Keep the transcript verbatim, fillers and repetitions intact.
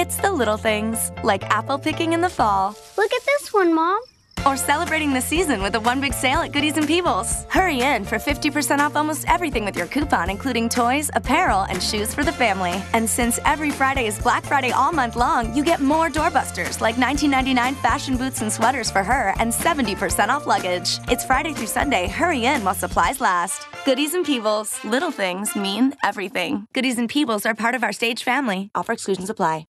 It's the little things, like apple picking in the fall. Look at this one, Mom. Or celebrating the season with a one big sale at Goodies and Peebles. Hurry in for fifty percent off almost everything with your coupon, including toys, apparel, and shoes for the family. And since every Friday is Black Friday all month long, you get more doorbusters, like nineteen ninety-nine fashion boots and sweaters for her and seventy percent off luggage. It's Friday through Sunday. Hurry in while supplies last. Goodies and Peebles. Little things mean everything. Goodies and Peebles are part of our Stage family. Offer exclusions apply.